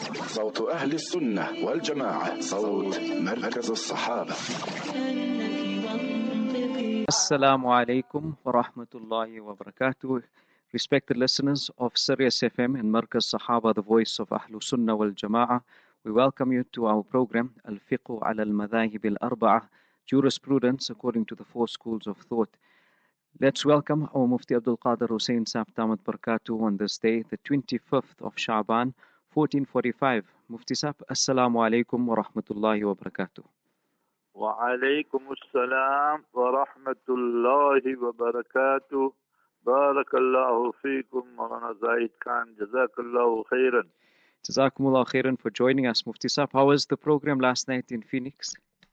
صوت أهل السنة والجماعة، صوت مركز الصحابة. Assalamu alaikum wa rahmatullahi wa barakatuh. Respected listeners of Sirius FM and Markaz Sahaba, the voice of Ahlus Sunnah wal Jama'ah, we welcome you to our program Al-Fiqh ala al-Madhahib al-Arba'ah, Jurisprudence according to the four schools of thought. Let's welcome our Mufti Abdul Qadir Hussain Saf Damat Barakatuh on this day, the 25th of Sha'ban, 1445. Mufti Saf, Assalamu alaikum wa rahmatullahi wa barakatuh. Wa alaikum assalam wa rahmatullahi wa barakatuh. Barakallahu feekum, Maulana Zaid Khan. Jazakallahu khairan. Jazakumullah khairan for joining us, Mufti Saf. How was the program last night in Phoenix?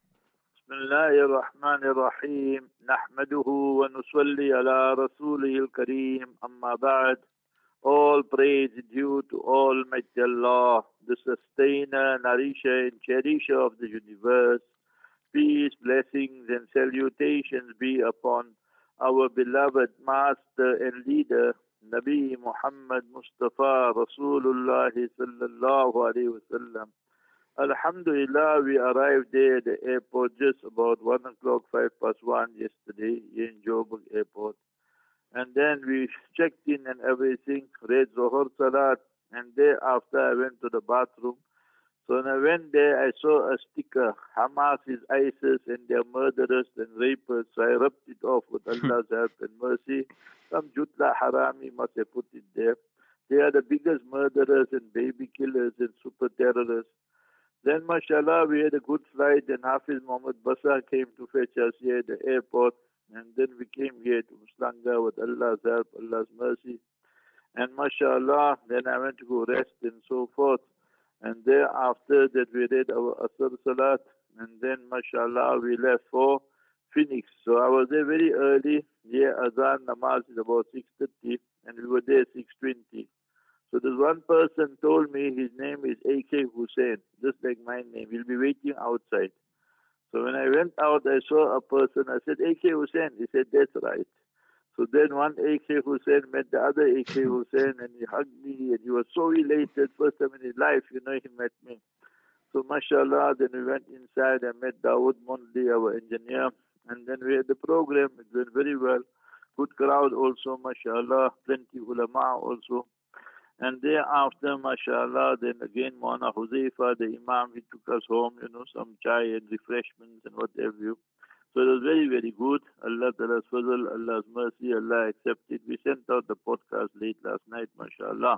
Bismillahir Rahmanir Rahim. Nahmaduhu wa nusalli ala Rasulihil Kareem. Amma ba'd. All praise due to Almighty Allah, the sustainer, nourisher, and cherisher of the universe. Peace, blessings, and salutations be upon our beloved master and leader, Nabi Muhammad Mustafa Rasulullah sallallahu alayhi wa sallam. Alhamdulillah, we arrived there at the airport just about 1 o'clock, 1:05 yesterday in Joburg Airport. And then we checked in and everything, read Zohar Salat, and thereafter I went to the bathroom. So when I went there, I saw a sticker, Hamas is ISIS and they're murderers and rapists. So I rubbed it off with Allah's help and mercy. Some Jutla Harami must have put it there. They are the biggest murderers and baby killers and super terrorists. Then, mashallah, we had a good flight and Hafiz Muhammad Basar came to fetch us here at the airport. And then we came here to Muslanga with Allah's help, Allah's mercy. And mashallah, then I went to go rest and so forth. And thereafter that we read our Asr Salat, and then mashallah we left for Phoenix. So I was there very early. Here Azan Namaz is about 6:30 and we were there 6:20. So this one person told me his name is A.K. Hussain, just like my name. He'll be waiting outside. So when I went out, I saw a person. I said, A.K. Hussain. He said, that's right. So then one A.K. Hussain met the other A.K. Hussain and he hugged me and he was so elated. First time in his life, he met me. So mashallah, then we went inside and met Dawood Mondli, our engineer. And then we had the program. It went very well. Good crowd also, mashallah. Plenty ulama also. And thereafter, mashallah, then again Maulana Huzaifa, the Imam, he took us home, some chai and refreshments and what have you. So it was very, very good. Allah Ta'ala's fazl, Allah's mercy, Allah accepted. We sent out the podcast late last night, mashallah.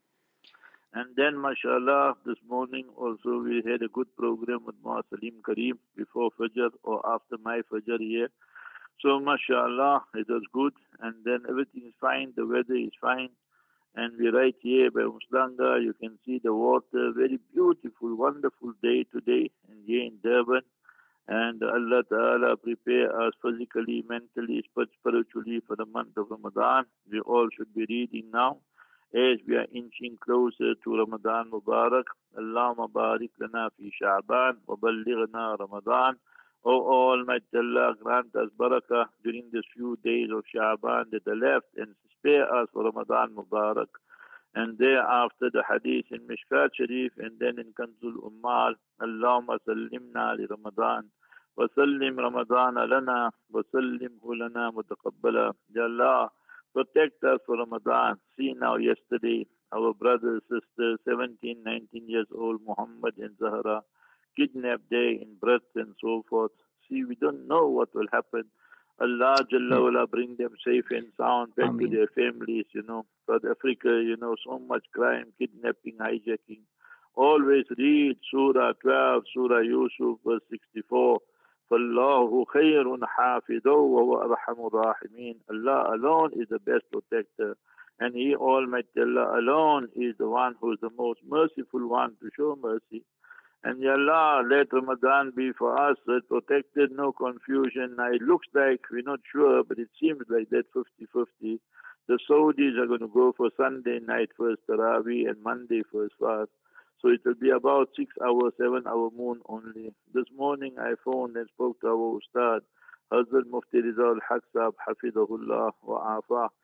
And then, mashallah, this morning also we had a good program with Muhammad Salim Kareem before Fajr or after my Fajr here. So, mashallah, it was good. And then everything is fine. The weather is fine. And we're right here by Muslanga. You can see the water. Very beautiful, wonderful day today. And here in Durban. And Allah Ta'ala prepare us physically, mentally, spiritually for the month of Ramadan. We all should be reading now as we are inching closer to Ramadan Mubarak. Allahumma barik lana fi Sha'ban wa ballighna Ramadan. O Almighty Allah, grant us barakah during these few days of Sha'ban that are left and spare us for Ramadan Mubarak. And thereafter the hadith in Mishkat Sharif and then in Kanzul Ummal, Allahumma sallimna li Ramadan. وَسَلِّمْ رَمَضَانَ لَنَا وَسَلِّمْهُ لَنَا مُتَقَبَّلًا. Ya Allah, protect us for Ramadan. See now yesterday, our brothers, sisters, 17, 19 years old, Muhammad and Zahra, kidnapped there in breath and so forth. See, we don't know what will happen. Allah Jalla wala bring them safe and sound back to their families, South Africa, so much crime, kidnapping, hijacking. Always read Surah 12, Surah Yusuf, verse 64. فَاللَّهُ خَيْرٌ حَافِظًا وَهُوَ أَرْحَمُ الرَّاحِمِينَ. Allah alone is the best protector. And He, Almighty Allah alone, is the one who is the most merciful one to show mercy. And Ya Allah, let Ramadan be for us protected, no confusion. Now it looks like, we're not sure, but it seems like that 50-50. The Saudis are going to go for Sunday night first Taraweeh and Monday first fast. So it will be about 6 hours, 7-hour moon only. This morning I phoned and spoke to our Ustad, Hazrat Mufti Rizal Haq Sahab, Hafidahullah wa Afah.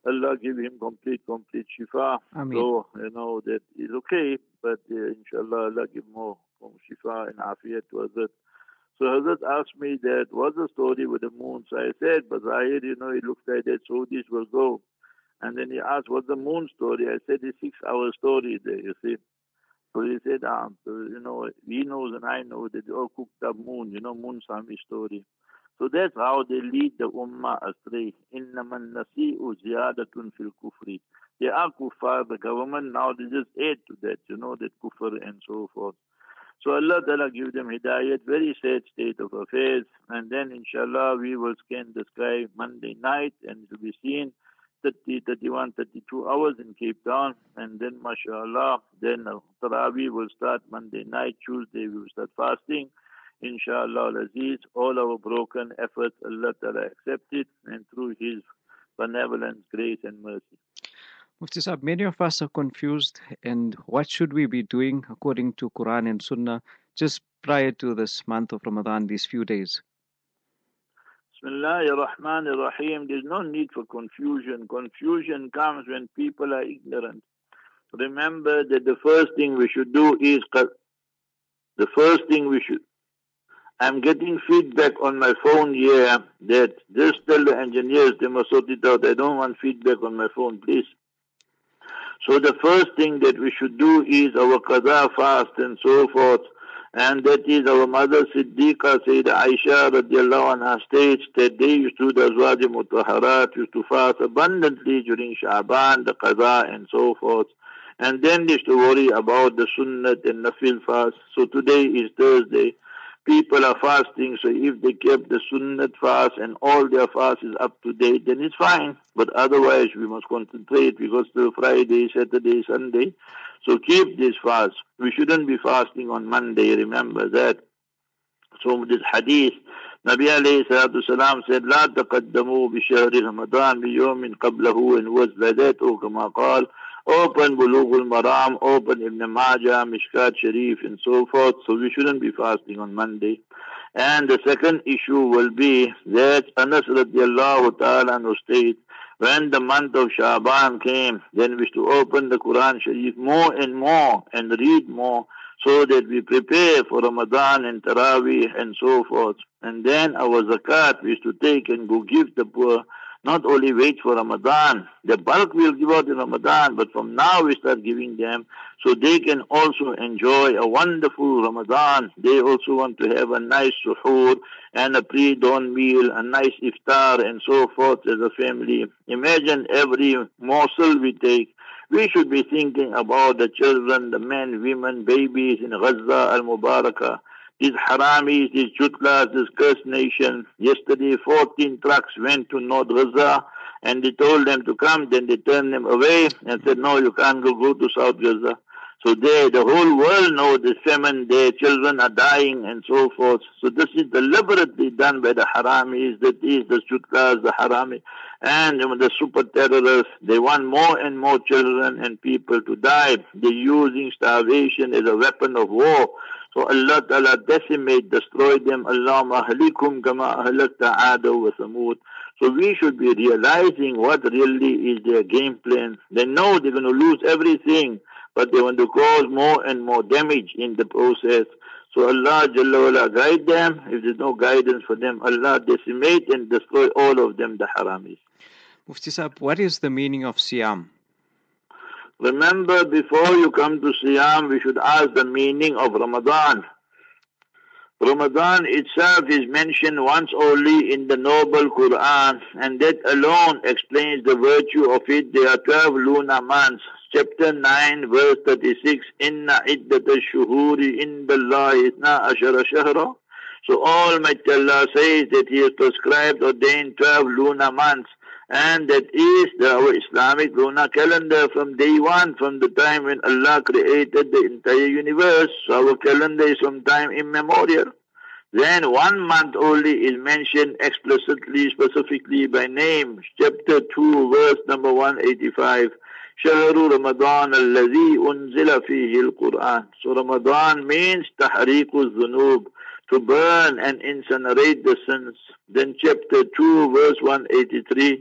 Allah give him complete shifa. Ameen. So, that is okay, but inshallah, Allah give more shifa and afiyat to Hazrat. So Hazrat asked me that, what's the story with the moon? So I said, but Zahir, it looks like that Saudis will go. And then he asked, what's the moon story? I said, it's 6-hour story there, you see. So he said, he knows and I know that they all cooked up moon, moon Sami story. So that's how they lead the ummah astray. Innaman nasi'u ziyadatun fil kufri. They are kuffar, the government now they just add to that, that kufr and so forth. So Allah Ta'ala give them hidayat, very sad state of affairs. And then inshallah we will scan the sky Monday night and it will be seen 30, 31, 32 hours in Cape Town. And then mashallah, then Taraweeh will start Monday night, Tuesday we will start fasting. Inshallah al-Aziz, all our broken efforts, Allah Ta'ala accepted and through His benevolence, grace and mercy. Mufti Sahib, many of us are confused, and what should we be doing according to Quran and Sunnah just prior to this month of Ramadan, these few days? Bismillahir Rahmanir Rahim. There's no need for confusion. Confusion comes when people are ignorant. Remember that the first thing we should do is, I'm getting feedback on my phone here that just tell the engineers they must sort it out. I don't want feedback on my phone, please. So the first thing that we should do is our qada fast and so forth. And that is our mother Siddiqa, Sayyidah Aisha radiallahu anha states that they used to, the Azwaj Mutahharat used to fast abundantly during Sha'ban, the qada and so forth. And then they used to worry about the sunnat and nafil fast. So today is Thursday. People are fasting, so if they kept the sunnat fast and all their fast is up to date, then it's fine. But otherwise, we must concentrate because till Friday, Saturday, Sunday. So keep this fast. We shouldn't be fasting on Monday, remember that. So this hadith, Nabi alayhi salatu salam said, لا تقدموا بشهر رمضان بيوم قبله, and was like that, or kama qal. Open Bulughul Maram, open Ibn Majah, Mishkat Sharif and so forth. So we shouldn't be fasting on Monday. And the second issue will be that Anas radiallahu ta'ala states, when the month of Sha'ban came, then we used to open the Quran Sharif more and more and read more so that we prepare for Ramadan and Taraweeh and so forth. And then our zakat we used to take and go give the poor. Not only wait for Ramadan, the bulk we'll give out in Ramadan, but from now we start giving them so they can also enjoy a wonderful Ramadan. They also want to have a nice suhoor and a pre-dawn meal, a nice iftar and so forth as a family. Imagine every morsel we take. We should be thinking about the children, the men, women, babies in Gaza al-Mubarakah. These haramis, these jutlas, this cursed nation. Yesterday 14 trucks went to North Gaza and they told them to come, then they turned them away and said, no, you can't go to South Gaza. So the whole world knows the famine, their children are dying and so forth. So this is deliberately done by the haramis, that is the jutlas, the harami, and the super terrorists. They want more and more children and people to die. They're using starvation as a weapon of war. So Allah Ta'ala decimate, destroy them. Allahumma ahlikum kama ahlakta Aada wa Samud. So we should be realizing what really is their game plan. They know they're going to lose everything, but they want to cause more and more damage in the process. So Allah Jalla wala guide them. If there's no guidance for them, Allah decimate and destroy all of them, the haramis. Mufti Sahib, what is the meaning of Siyam? Remember, before you come to Siyam, we should ask the meaning of Ramadan. Ramadan itself is mentioned once only in the noble Quran, and that alone explains the virtue of it. There are 12 lunar months. Chapter 9, verse 36, Inna iddata shuhuri indallahi isna ashara shahra. So Almighty Allah says that He has prescribed, ordained 12 lunar months. And that is our Islamic lunar calendar from day one, from the time when Allah created the entire universe. So our calendar is from time immemorial. Then 1 month only is mentioned explicitly, specifically by name. Chapter 2, verse number 185. Shahru Ramadan alladhi unzila fihi al-Quran. So Ramadan means tahriqu dhunub, to burn and incinerate the sins. Then chapter 2, verse 183.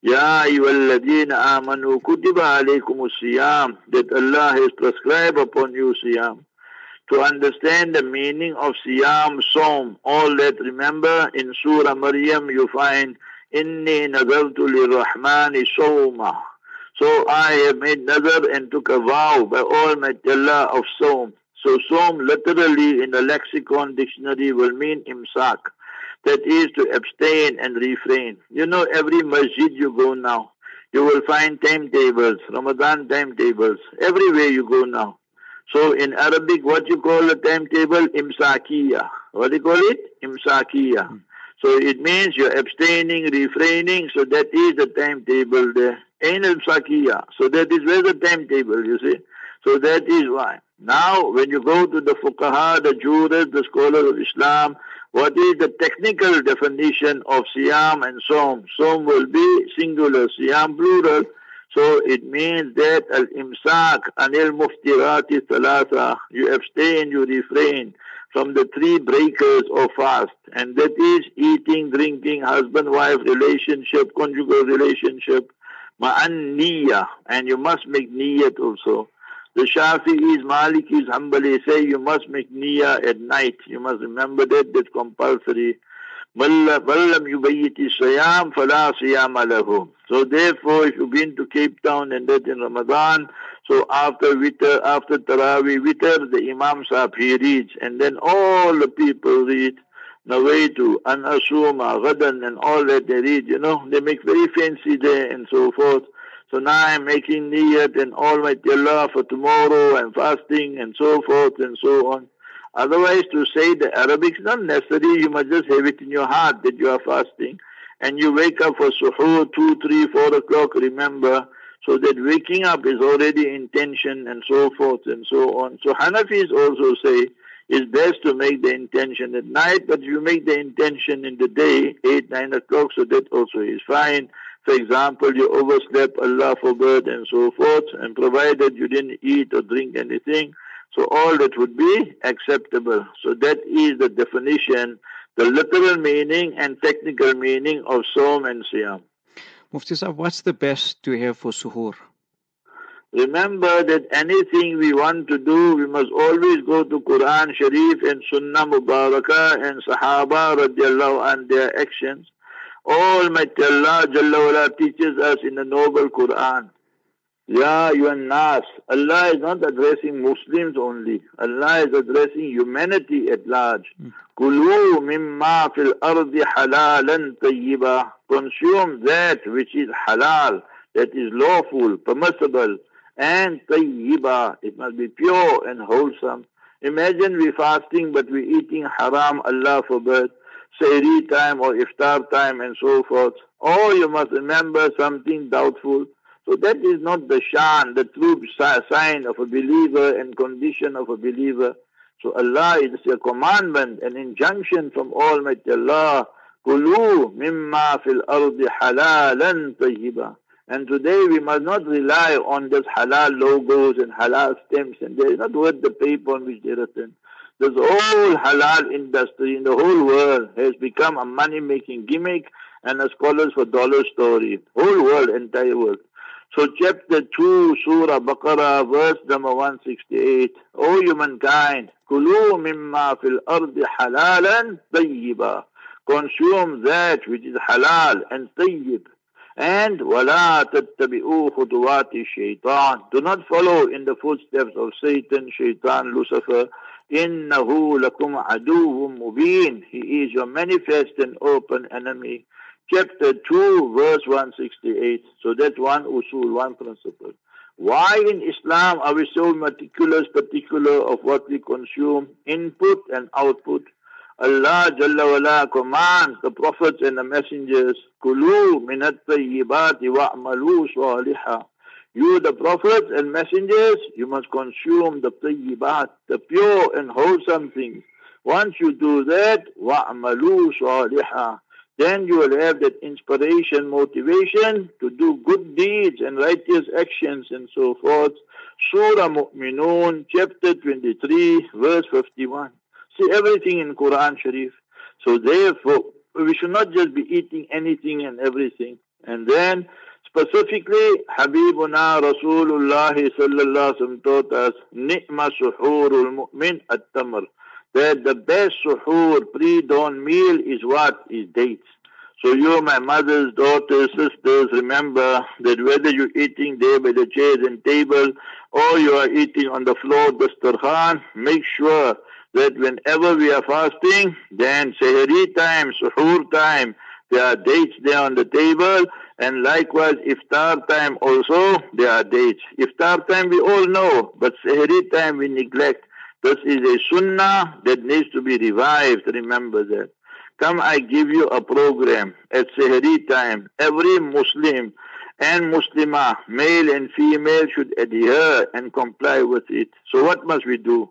Ya ayyuhalladhina amanu kutiba alaykumus siyam, that Allah has prescribed upon you siyam. To understand the meaning of siyam, Sawm, all that, remember in Surah Maryam you find Inni nazartu lirrahmani sawma. So I have made nazar and took a vow by Almighty Allah of Sawm. So Sawm literally in the lexicon dictionary will mean imsak. That is to abstain and refrain. You know, every masjid you go now, you will find timetables, Ramadan timetables, everywhere you go now. So in Arabic, what you call a timetable? Imsakiya. What do you call it? Imsakiya. So it means you're abstaining, refraining, so that is the timetable there. Ain imsakiya. So that is where the timetable, you see. So that is why. Now, when you go to the fuqaha, the jurists, the scholars of Islam, what is the technical definition of siyam and Sawm? Sawm will be singular, siyam plural. So it means that al-imsak anil muftirati thalatha, you abstain, you refrain from the three breakers of fast. And that is eating, drinking, husband-wife relationship, conjugal relationship, ma'an niyya, and you must make niyyat also. The Shafi'is, Malikis, Hanbali say you must make niyyah at night. You must remember that, that's compulsory. وَلَّمْ يُبَيِّتِ الصِّيَامِ فَلَا صِيَامَ لَهُ. So therefore, if you've been to Cape Town and that in Ramadan, so after witr, after Taraweeh witr, the Imam Sahib, he reads, and then all the people read, Nawaitu, An Asuma, Ghadan, and all that they read, you know, they make very fancy there and so forth. So now I'm making niyyat and Almighty Allah for tomorrow and fasting and so forth and so on. Otherwise, to say the Arabic is not necessary, you must just have it in your heart that you are fasting. And you wake up for suhoor 2, 3, 4 o'clock, remember. So that waking up is already intention and so forth and so on. So Hanafis also say it's best to make the intention at night, but if you make the intention in the day, 8, 9 o'clock, so that also is fine. For example, you overslept, Allah forbid, and so forth, and provided you didn't eat or drink anything, so all that would be acceptable. So that is the definition, the literal meaning and technical meaning of Sawm and Siyam. Mufti Sahib, what's the best to have for suhoor? Remember that anything we want to do, we must always go to Quran Sharif and Sunnah Mubarakah and Sahaba radiallahu an their actions. Almighty Allah Jalla wala teaches us in the noble Quran. Ya ayyuhan nas. Allah is not addressing Muslims only. Allah is addressing humanity at large. Kulu mimma fil ardi halalan tayyiba. Consume that which is halal, that is lawful, permissible, and tayyiba. It must be pure and wholesome. Imagine we fasting but we eating haram, Allah forbid. Sahri time or iftar time and so forth. Or you must remember something doubtful. So that is not the shan, the true sign of a believer and condition of a believer. So Allah is a commandment, an injunction from Almighty Allah. Kulu mimma fil ardi halalan tayyiba. And today we must not rely on just halal logos and halal stamps, and they are not worth the paper on which they are written. This whole halal industry in the whole world has become a money-making gimmick and a scholars for dollar story. Whole world, entire world. So chapter 2, Surah Baqarah, verse number 168. O humankind, Kulu mimma fil ardi halalan tayyiba. Consume that which is halal and tayyib. And وَلَا تَتَّبِئُوا خُطُوَاتِ الشَّيْطَانِ. Do not follow in the footsteps of Satan, Shaitan, Lucifer. إِنَّهُ لَكُمْ عَدُوٌ مُبِينٌ. He is your manifest and open enemy. Chapter 2, verse 168. So that's one usul, one principle. Why in Islam are we so meticulous, particular of what we consume, input and output? Allah Jalla wala commands the prophets and the messengers, Kulu minat tayyibati wa'malu salihah. You, the prophets and messengers, you must consume the tayyibat, the pure and wholesome things. Once you do that, wa'malu salihah, then you will have that inspiration, motivation to do good deeds and righteous actions and so forth. Surah Mu'minun, chapter 23, verse 51. See everything in Quran Sharif. So therefore, we should not just be eating anything and everything. And then specifically, Habibuna Rasulullah sallallahu alaihi wasallam taught us, Ni'ma suhurul mu'min at-tamr. That the best suhoor, pre-dawn meal is what? Is dates. So you, my mothers, daughters, sisters, remember that whether you're eating there by the chairs and table or you are eating on the floor, dastarkhan, make sure that whenever we are fasting, then sehri time, suhoor time, there are dates there on the table, and likewise iftar time also, there are dates. Iftar time we all know, but sehri time we neglect. This is a sunnah that needs to be revived, remember that. Come, I give you a program at sehri time. Every Muslim and Muslimah, male and female, should adhere and comply with it. So what must we do?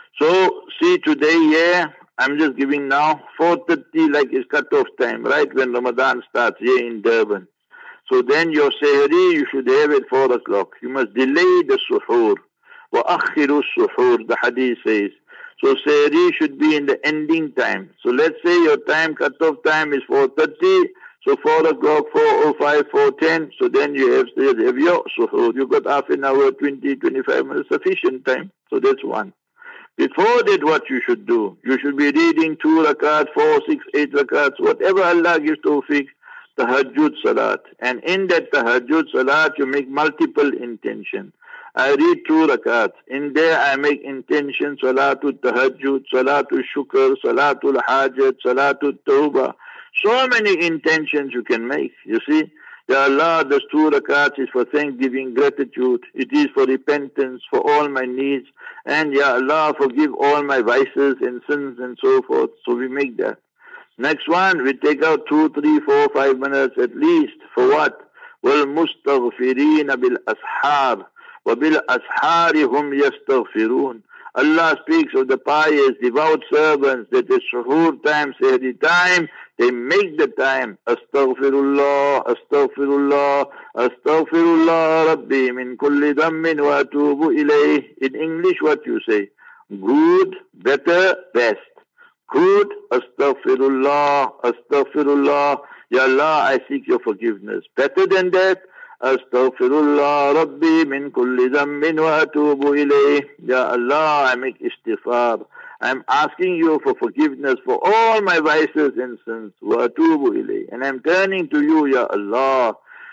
So, see today here, I'm just giving now 4:30 like is cut-off time, right, when Ramadan starts here in Durban. So then your sehri, you should have at 4 o'clock. You must delay the suhoor. وَأَخِّرُوا السُّحُورِ, the hadith says. So sehri should be in the ending time. So let's say your time, cut-off time is 4:30. So 4 o'clock, 4:05, 4:10. So then you have your suhoor. You got half an hour, 20, 25 minutes, sufficient time. So that's one. Before that, what you should do? You should be reading 2 rakats, 4, 6, 8 rakats, whatever Allah gives tawfiq, tahajjud salat. And in that tahajjud salat, you make multiple intention. I read 2 rakats. In there, I make intention, salatul tahajjud, salatul shukr, salatul hajat, salatul tawbah. So many intentions you can make, you see. Ya Allah, this 2 rakats is for thanksgiving, gratitude. It is for repentance, for all my needs. And Ya Allah, forgive all my vices and sins and so forth. So we make that. Next one, we take out 2, 3, 4, 5 minutes at least. For what? وَالْمُسْتَغْفِرِينَ بِالْأَسْحَارِ وَبِالْأَسْحَارِ هُمْ يَسْتَغْفِرُونَ. Allah speaks of the pious, devout servants that is suhoor time, sehri time, they make the time. Astaghfirullah, astaghfirullah, astaghfirullah Rabbi min kulli dhammin wa atubu ilayh. In English, what you say? Good, better, best. Good, astaghfirullah, astaghfirullah. Ya Allah, I seek your forgiveness. Better than that, astaghfirullah Rabbi min kulli dhammin wa atubu ilayh. Ya Allah, I make istighfar. I'm asking you for forgiveness for all my vices and sins. Wa atubu ilayh. And I'm turning to you, Ya Allah.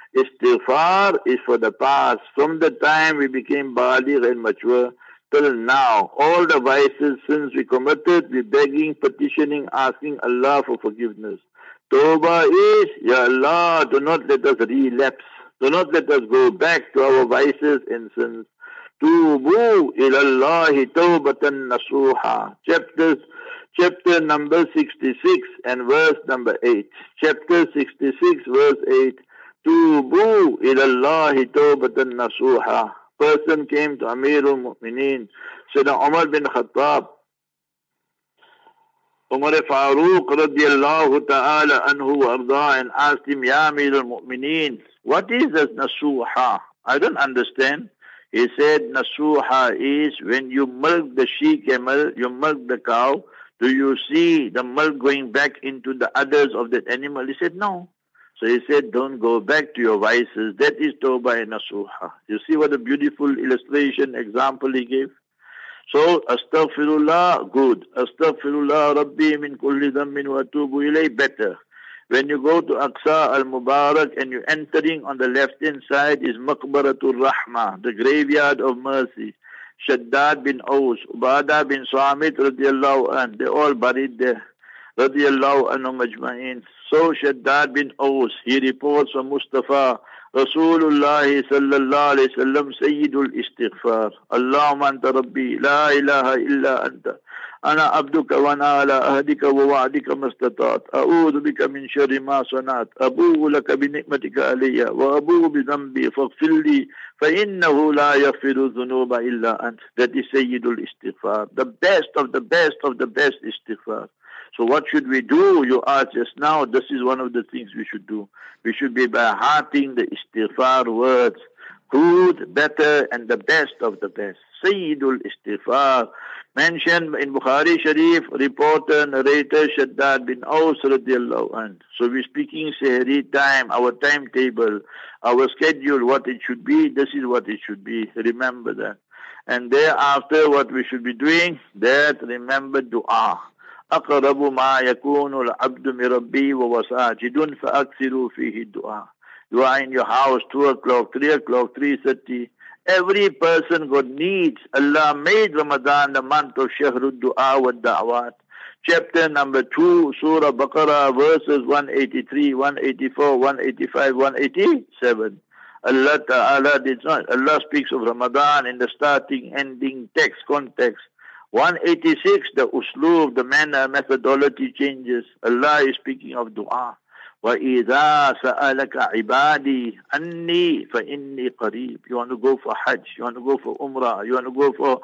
Istighfar is for the past. From the time we became baligh and mature till now, all the vices, sins we committed, we're begging, petitioning, asking Allah for forgiveness. Tawbah is, Ya Allah, do not let us relapse. Do not let us go back to our vices and sins. Tubu ilallahi tawbatan nasuha. Chapter number 66 and verse number 8. Chapter 66 verse 8. Tubu ilallahi tawbatan nasuha. Person came to Amirul Mu'mineen, Sayyidina Umar bin Khattab, Umar Farooq radiyallahu ta'ala anhu wa arda, and asked him, Ya Amirul Mu'mineen, what is this nasuha? I don't understand. He said, nasuha is when you milk the she-camel, you milk the cow, do you see the milk going back into the udders of that animal? He said, no. So he said, don't go back to your vices. That is tawbah and nasuha. You see what a beautiful illustration, example he gave? So, astaghfirullah, good. Astaghfirullah, Rabbi min kulli dhammin wa atubu ilayh, better. When you go to Aqsa al-Mubarak and you're entering on the left-hand side is Maqbaratul Rahmah, the graveyard of mercy. Shaddad bin Aus, Ubadah bin Samit radiyallahu anh, they're all buried there. Radiyallahu anhu majma'in. So Shaddad bin Aus, he reports from Mustafa, Rasulullah sallallahu alayhi wa sallam, Sayyidul Istighfar. Allahumma anta Rabbi, la ilaha illa anta. أنا عبدك وأنا على عهدك ووعدك ما استطعت أعوذ بك من شر ما صنعت أبوء لك بنعمتك علي وأبوء بذنبي فاغفر لي فإنه لا يغفر الذنوب إلا أنت. That is Sayyidul Istighfar, the best of the best of the best istighfar. So what should we do? You asked just now. This is one of the things we should do. We should be by hearting the istighfar words. Good, better, and the best of the best. Sayyidul Istighfar. Mentioned in Bukhari Sharif, reporter, narrator Shaddad bin Aus radiallahu anhu. So we're speaking Sehri time, our timetable, our schedule, what it should be, this is what it should be. Remember that. And thereafter, what we should be doing, that remember dua. أقرب ما يكون العبد من ربه وهو ساجد فأكثروا فيه الدعاء. You are in your house, 2 o'clock, 3 o'clock, 3:30. Every person got needs. Allah made Ramadan the month of Shahrud Dua wa Da'wat. Chapter number 2, Surah Baqarah, verses 183, 184, 185, 187. Allah Ta'ala did not. Allah speaks of Ramadan in the starting, ending, text, context. 186, the usloob, the manner, methodology changes. Allah is speaking of dua. وَإِذَا سَأَلَكَ عِبَادِي أَنِّي فَإِنِّي قَرِيب. You want to go for Hajj, you want to go for Umrah, you want to go for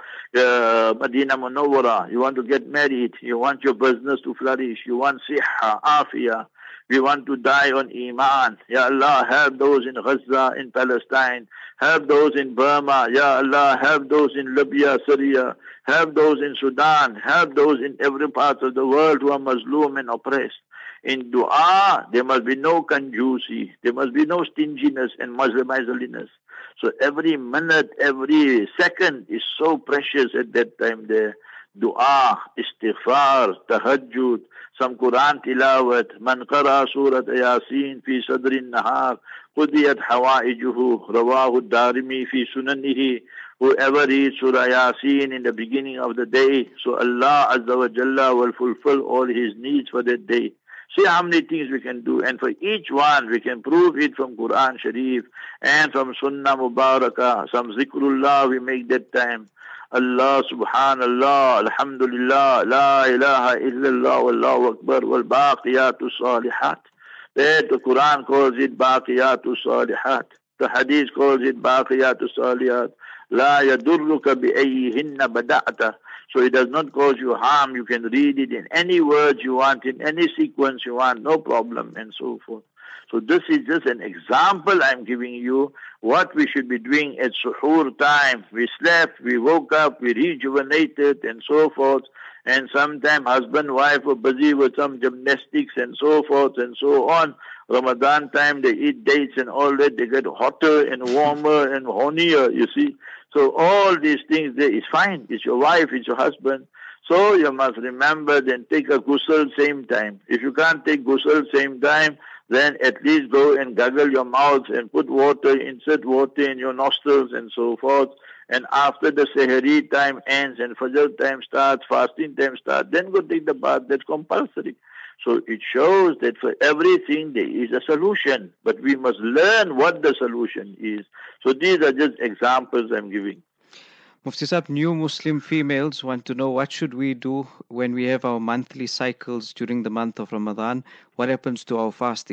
Medina Munawwara, you want to get married, you want your business to flourish, you want siha, afiyah, you want to die on Iman. Ya Allah, help those in Gaza, in Palestine, help those in Burma, Ya Allah, help those in Libya, Syria, help those in Sudan, help those in every part of the world who are Muslim and oppressed. In dua, there must be no conjusi, there must be no stinginess and miserliness. So every minute, every second is so precious at that time there. Dua, istighfar, tahajjud, some Quran tilawat, man qara surat Yasin fi sadrin nahar, qudiyat hawaijuhu, rawahu darimi fi sunanihi. Whoever reads Surah Yasin in the beginning of the day, so Allah Azza wa Jalla will fulfill all his needs for that day. See how many things we can do, and for each one we can prove it from Quran Sharif and from Sunnah Mubarakah. Some zikrullah we make that time. Allah Subhanallah, Alhamdulillah, La ilaha illallah, Wallahu Akbar, wal baqiyatu salihat. That the Quran calls it baqiyatu salihat. The Hadith calls it baqiyatu salihat. La yadurruka bi ayyihinna bada'ta. So it does not cause you harm. You can read it in any words you want, in any sequence you want, no problem, and so forth. So this is just an example I'm giving you what we should be doing at suhoor time. We slept, we woke up, we rejuvenated, and so forth. And sometimes husband, wife were busy with some gymnastics and so forth and so on. Ramadan time, they eat dates and all that. They get hotter and warmer and hornier, you see. So all these things there is fine. It's your wife, it's your husband. So you must remember, then take a ghusl same time. If you can't take ghusl same time, then at least go and gargle your mouth and put water, insert water in your nostrils and so forth. And after the Sehri time ends and Fajr time starts, fasting time starts, then go take the bath. That's compulsory. So it shows that for everything there is a solution, but we must learn what the solution is. So these are just examples I'm giving. Mufti Sahib, new Muslim females want to know what should we do when we have our monthly cycles during the month of Ramadan. What happens to our fasting?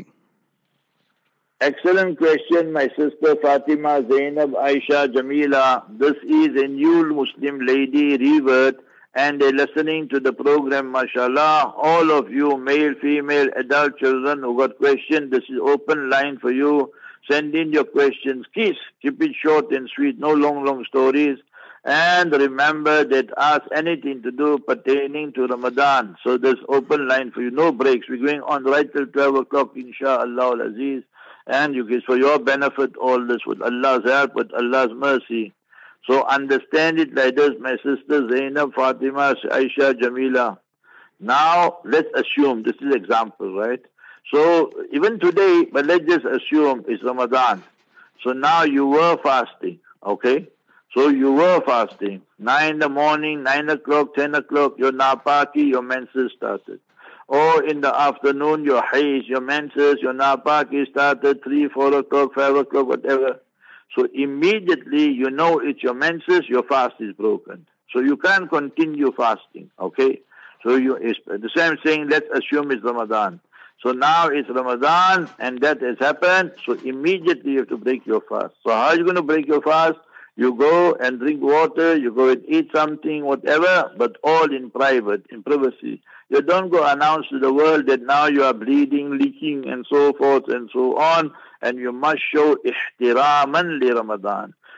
Excellent question, my sister Fatima, Zainab, Aisha, Jamila. This is a new Muslim lady, revert, and they're listening to the program, mashallah. All of you, male, female, adult children who got questions, this is open line for you. Send in your questions. Keep it short and sweet, no long stories. And remember that ask anything to do pertaining to Ramadan. So there's open line for you, no breaks. We're going on right till 12 o'clock, inshallah al-Aziz. And you guys, for your benefit, all this with Allah's help, with Allah's mercy. So understand it like this, my sister Zainab, Fatima, Aisha, Jamila. Now, let's assume, this is example, right? So, even today, but let's just assume it's Ramadan. So now you were fasting, okay? So you were fasting. 9 in the morning, 9 o'clock, 10 o'clock, your napaki, your menses started. Or in the afternoon, your hayz, your menses, your napaki started 3, 4 o'clock, 5 o'clock, whatever. So immediately you know it's your menses, your fast is broken. So you can't continue fasting, okay? So the same thing, let's assume it's Ramadan. So now it's Ramadan and that has happened, so immediately you have to break your fast. So how are you going to break your fast? You go and drink water, you go and eat something, whatever, but all in private, in privacy. You don't go announce to the world that now you are bleeding, leaking, and so forth and so on, and you must show ihtiraman li Ramadan.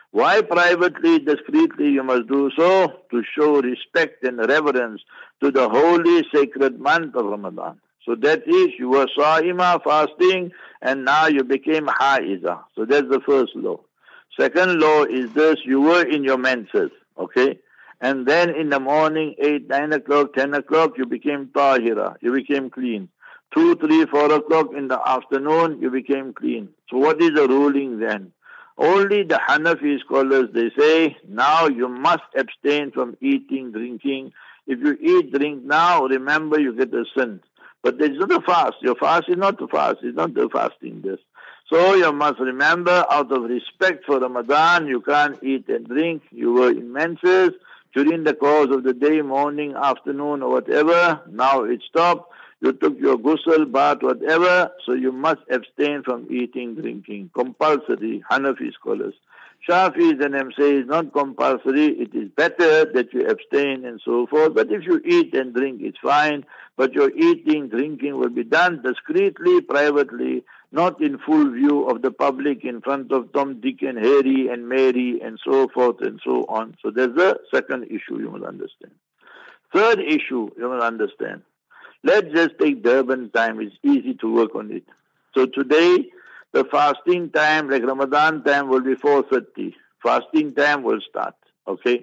Why privately, discreetly you must do so? To show respect and reverence to the holy sacred month of Ramadan. So that is, you were Sa'ima, fasting, and now you became Ha'iza. So that's the first law. Second law is this, you were in your menses, okay? And then in the morning, 8, 9 o'clock, 10 o'clock, you became Tahira, you became clean. 2, 3, 4 o'clock in the afternoon, you became clean. So what is the ruling then? Only the Hanafi scholars, they say, now you must abstain from eating, drinking. If you eat, drink now, remember you get a sin. But there's not a fast. Your fast is not a fast. It's not the fasting this. So you must remember, out of respect for Ramadan, you can't eat and drink. You were in menses during the course of the day, morning, afternoon, or whatever. Now it stopped. You took your ghusl, bath, whatever, so you must abstain from eating, drinking. Compulsory, Hanafi scholars. Shafis and them say it's not compulsory, it is better that you abstain and so forth. But if you eat and drink, it's fine. But your eating, drinking will be done discreetly, privately, not in full view of the public, in front of Tom, Dick and Harry and Mary and so forth and so on. So there's the second issue you must understand. Third issue you must understand. Let's just take Durban time. It's easy to work on it. So today, the fasting time, like Ramadan time, will be 4:30. Fasting time will start. Okay?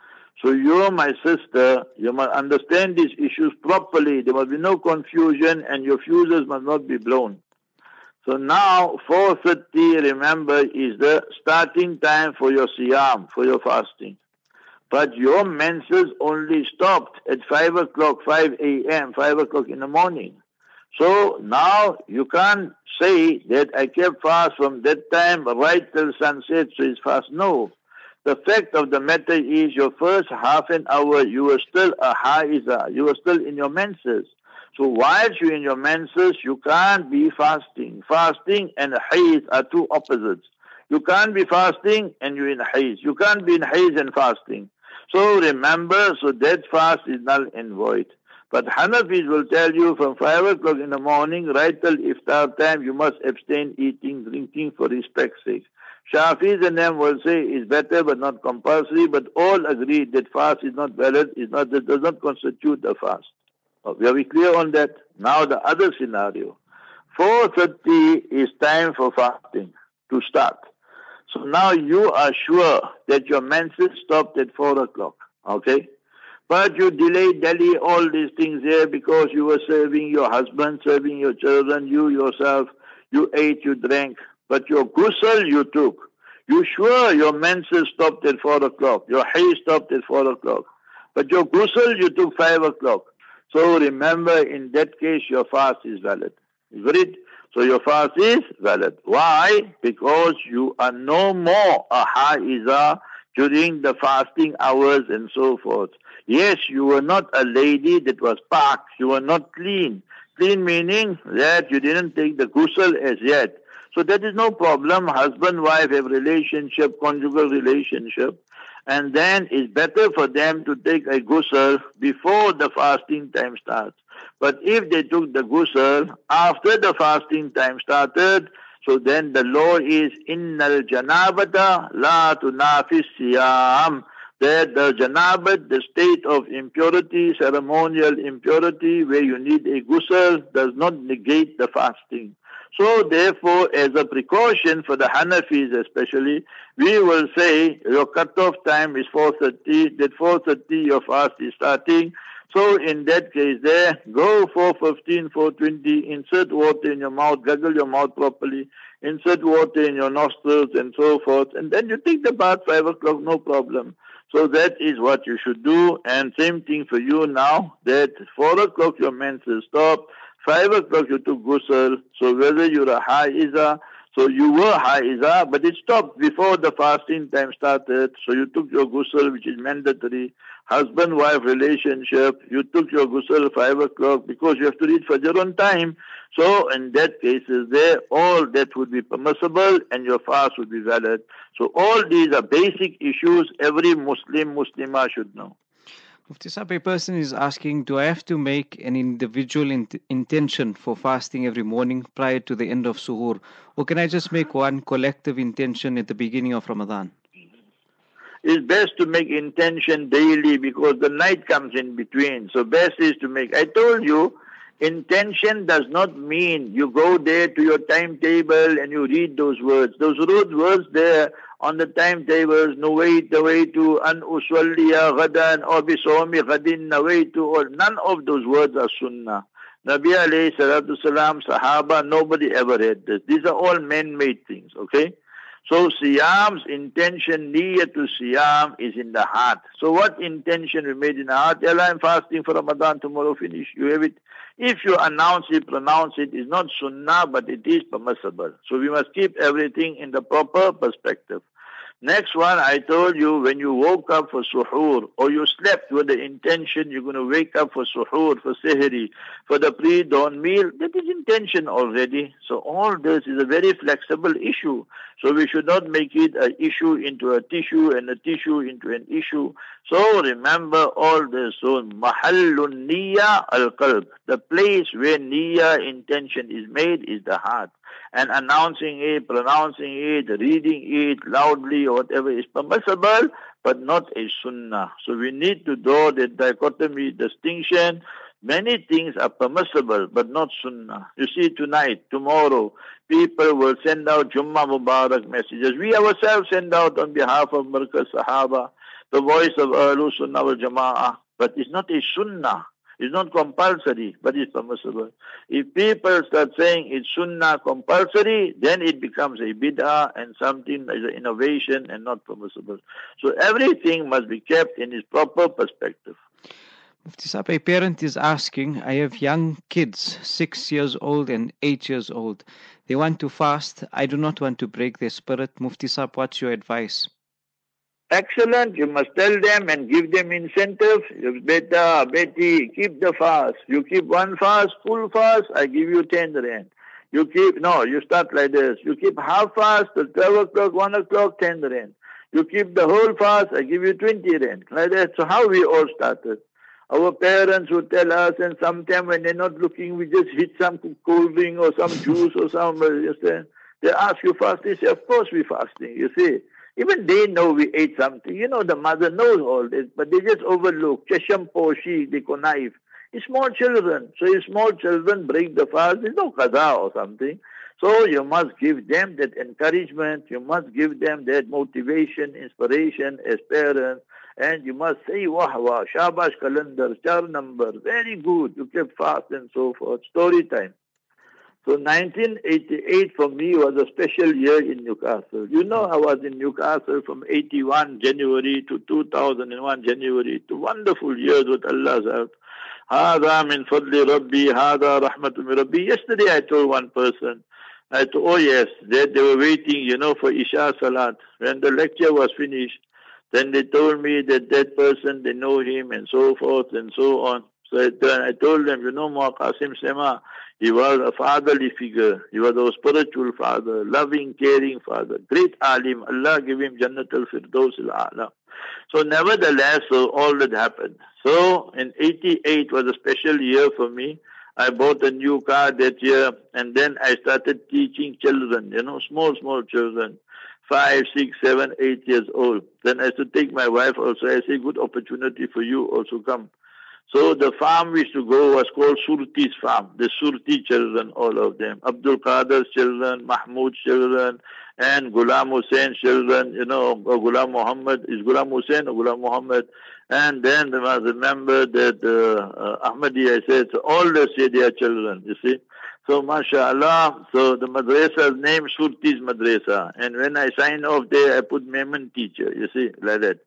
So you, my sister, you must understand these issues properly. There must be no confusion and your fuses must not be blown. So now, 4:30, remember, is the starting time for your siyam, for your fasting. But your menses only stopped at 5 o'clock, 5 a.m., 5 o'clock in the morning. So now you can't say that I kept fast from that time right till sunset, so it's fast. No. The fact of the matter is your first half an hour, you were still a ha'iza. You were still in your menses. So whilst you're in your menses, you can't be fasting. Fasting and haiz are two opposites. You can't be fasting and you're in haiz. You can't be in haiz and fasting. So remember, so that fast is null and void. But Hanafis will tell you from 5 o'clock in the morning right till iftar time, you must abstain eating, drinking for respect's sake. Shafis and them will say it's better but not compulsory, but all agree that fast is not valid, that does not constitute a fast. Are we clear on that? Now the other scenario. 4:30 is time for fasting to start. So now you are sure that your menses stopped at 4 o'clock, okay? But you delayed all these things here because you were serving your husband, serving your children, you yourself, you ate, you drank. But your ghusl you took. You sure your menses stopped at 4 o'clock. Your hay stopped at 4 o'clock. But your ghusl you took 5 o'clock. So remember, in that case, your fast is valid. You got it? So your fast is valid. Why? Because you are no more a ha'iza during the fasting hours and so forth. Yes, you were not a lady that was pak. You were not clean. Clean meaning that you didn't take the ghusl as yet. So that is no problem. Husband, wife have relationship, conjugal relationship. And then it's better for them to take a ghusl before the fasting time starts. But if they took the ghusl after the fasting time started, so then the law is innal janabata la tunafis siyam. That the janabat, the state of impurity, ceremonial impurity, where you need a ghusl, does not negate the fasting. So therefore, as a precaution for the Hanafis especially, we will say your cutoff time is 4:30. That 4:30 your fast is starting. So in that case there, go 4:15, 4:20, insert water in your mouth, gargle your mouth properly, insert water in your nostrils and so forth. And then you take the bath 5 o'clock, no problem. So that is what you should do. And same thing for you now, that 4 o'clock your menses stop. 5 o'clock you took ghusl, so whether you're a ha'iza, so you were ha'iza, but it stopped before the fasting time started, so you took your ghusl, which is mandatory. Husband-wife relationship, you took your ghusl 5 o'clock because you have to read Fajr on time. So in that cases there, all that would be permissible and your fast would be valid. So all these are basic issues every Muslimah should know. Mufti Sahib, a person is asking, do I have to make an individual intention for fasting every morning prior to the end of suhoor? Or can I just make one collective intention at the beginning of Ramadan? it's best to make intention daily because the night comes in between. So best is to make. I told you, intention does not mean you go there to your timetable and you read those words. Those words there on the timetables, nawaitu an usalliya ghadan or bisawmi ghadin nawaitu, or none of those words are sunnah. Nabi alayhi salatu salam, Sahaba, nobody ever read this. These are all man-made things, okay? So Siyam's intention, niyatul Siyam, is in the heart. So what intention we made in the heart? Allah, I'm fasting for Ramadan, tomorrow finish. You have it. If you announce it, pronounce it, it's not sunnah, but it is permissible. So we must keep everything in the proper perspective. Next one, I told you, when you woke up for suhoor, or you slept with the intention you're going to wake up for suhoor, for sehri, for the pre-dawn meal, that is intention already. So all this is a very flexible issue. So we should not make it an issue into a tissue and a tissue into an issue. So remember all this. So mahallun niyya al-qalb. The place where niyya intention is made is the heart. And announcing it, pronouncing it, reading it loudly or whatever is permissible, but not a sunnah. So we need to draw the dichotomy, distinction. Many things are permissible, but not sunnah. You see, tonight, tomorrow, people will send out Jummah Mubarak messages. We ourselves send out on behalf of Markaz Sahaba, the voice of Ahlu Sunnah wal Jama'ah. But it's not a sunnah. It's not compulsory, but it's permissible. If people start saying it's sunnah compulsory, then it becomes a bid'ah and something as an innovation and not permissible. So everything must be kept in its proper perspective. Mufti Saab, a parent is asking, I have young kids, 6 years old and 8 years old. They want to fast. I do not want to break their spirit. Mufti Saab, what's your advice? Excellent. You must tell them and give them incentive. Beta, Betty, keep the fast. You keep one fast, full fast, I give you 10 rand. You start like this. You keep half fast till 12 o'clock, 1 o'clock, 10 rand. You keep the whole fast, I give you 20 rand. Like that. So how we all started. Our parents would tell us, and sometime when they're not looking, we just hit some cold drink or some juice or something. They ask you fast. They say, of course we're fasting, you see. Even they know we ate something. You know, the mother knows all this, but they just overlook. Chesham poshi, they connive. It's small children. So if small children break the fast, there's no qada or something. So you must give them that encouragement. You must give them that motivation, inspiration as parents. And you must say, wah, shabash calendar, star number, very good. You kept fast and so forth. Story time. So 1988 for me was a special year in Newcastle. You know, I was in Newcastle from 81 January to 2001 January. To wonderful years with Allah's help. Hada min fadli Rabbi, hada rahmatu min Rabbi. Yesterday I told one person, I told, oh yes, they were waiting, for Isha Salat. When the lecture was finished, then they told me that person, they know him and so forth and so on. So I told them, Muhammad Qasim Sema, he was a fatherly figure. He was a spiritual father, loving, caring father, great alim. Allah give him Jannatul Firdaus al-A'la. So nevertheless, all that happened. So in 88 was a special year for me. I bought a new car that year, and then I started teaching children, small children, 5, 6, 7, 8 years old. Then I used to take my wife also. I say, good opportunity for you also come. So the farm we used to go was called Surti's farm. The Surti children, all of them. Abdul Qadir's children, Mahmoud's children, and Ghulam Hussein's children, Ghulam Muhammad. Is Ghulam Hussein or Ghulam Muhammad? And then I remember that Ahmadi, I said, so all the Sayyidiyah children, you see. So mashallah, so the madrasa's name Surti's Madrasa. And when I sign off there, I put Maimun teacher, you see, like that.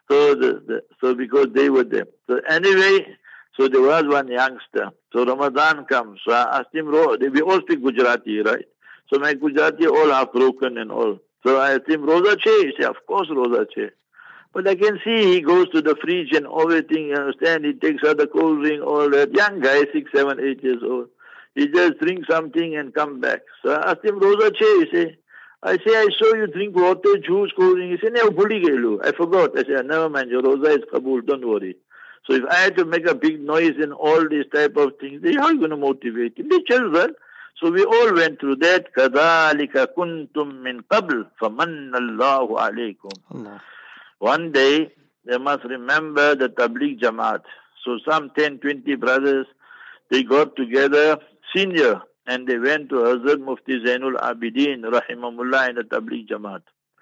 So because they were there. So anyway, so there was one youngster. So Ramadan comes. So I asked him, we all speak Gujarati, right? So my Gujarati all half broken and all. So I asked him, Roza che? He said, of course Roza che. But I can see he goes to the fridge and everything, you understand? He takes out the cold drink, all that. Young guy, 6, 7, 8 years old. He just drinks something and come back. So I asked him, Roza che? He said, I saw you drink water, juice, cold drink. He said, I forgot. I said, never mind, your roza is qabul, don't worry. So if I had to make a big noise in all these type of things, how are you going to motivate him? The children. So we all went through that. كَذَلِكَ كُنْتُم مِّن قَبْلِ فَمَنَّ اللَّهُ عَلَيْكُمْ. One day, they must remember the Tabligh Jamaat. So some 10, 20 brothers, they got together, senior, and they went to Hazrat Mufti Zainul Abidin, rahimahullah, in the Tabligh Jamaat.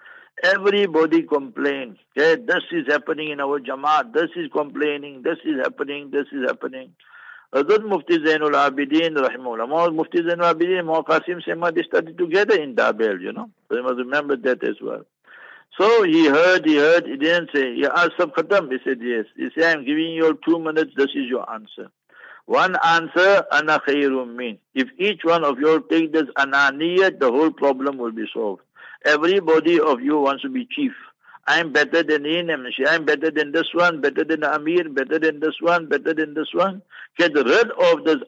Everybody complained, okay, this is happening in our Jamaat, this is complaining, this is happening, this is happening. Hazrat Mufti Zainul Abidin, rahimahullah, Mufti Zainul Abidin, Maw Qasim Sema, they studied together in Dabel, So you must remember that as well. So he heard, he didn't say, Ya Sab Khatam, he said yes. He said, I'm giving you all 2 minutes, this is your answer. One answer, Ana khairum min. If each one of you all take this ananiyat, the whole problem will be solved. Everybody of you wants to be chief. I'm better than him, I'm better than this one, better than the Amir, better than this one, better than this one. Get rid of this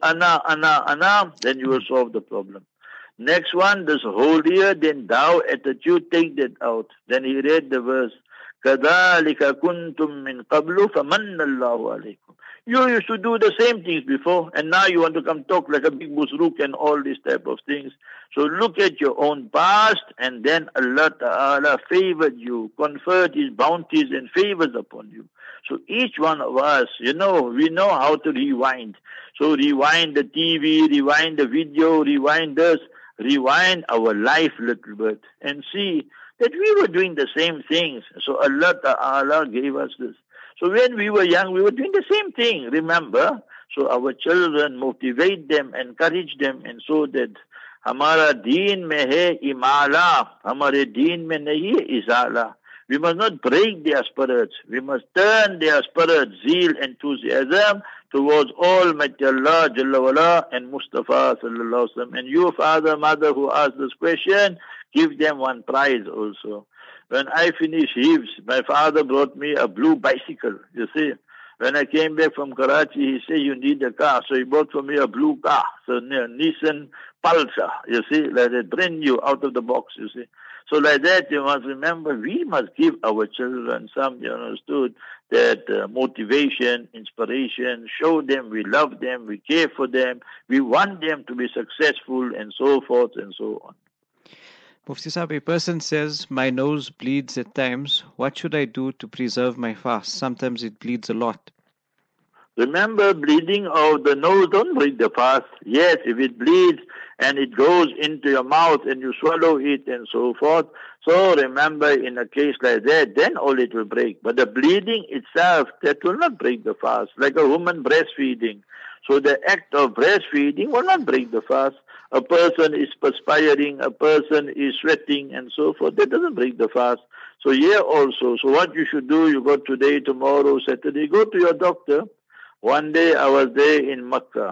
ana, then you will solve the problem. Next one, this holier than thou attitude, take that out. Then he read the verse, كَذَلِكَ كُنْتُم مِّن قَبْلُ فَمَنَّ اللَّهُ عَلَيْكُمْ. You used to do the same things before, and now you want to come talk like a big busruk and all these type of things. So look at your own past, and then Allah Ta'ala favored you, conferred His bounties and favors upon you. So each one of us, we know how to rewind. So rewind the TV, rewind the video, rewind this, rewind our life a little bit, and see that we were doing the same things. So Allah Ta'ala gave us this. So when we were young, we were doing the same thing, remember? So our children, motivate them, encourage them, and so that Hamara deen mein hai imala, Hamare deen mein nahi hai izala. We must not break their spirits. We must turn their spirit, zeal, enthusiasm towards Almighty Allah Jalla wala and Mustafa sallallahu alaihi wasallam. And you, father, mother, who asked this question, give them one prize also. When I finished Hifz, my father brought me a blue bicycle, you see. When I came back from Karachi, he said, you need a car. So he bought for me a blue car, so Nissan Pulsar, you see, like that, brand new, out of the box, you see. So like that, you must remember, we must give our children some, understood, that motivation, inspiration, show them we love them, we care for them, we want them to be successful, and so forth and so on. Mufti Sahib, a person says, my nose bleeds at times. What should I do to preserve my fast? Sometimes it bleeds a lot. Remember, bleeding of the nose don't break the fast. Yes, if it bleeds and it goes into your mouth and you swallow it and so forth. So remember, in a case like that, then all it will break. But the bleeding itself, that will not break the fast. Like a woman breastfeeding. So the act of breastfeeding will not break the fast. A person is perspiring, a person is sweating and so forth. That doesn't break the fast. So here also, so what you should do, you go today, tomorrow, Saturday, go to your doctor. One day I was there in Makkah,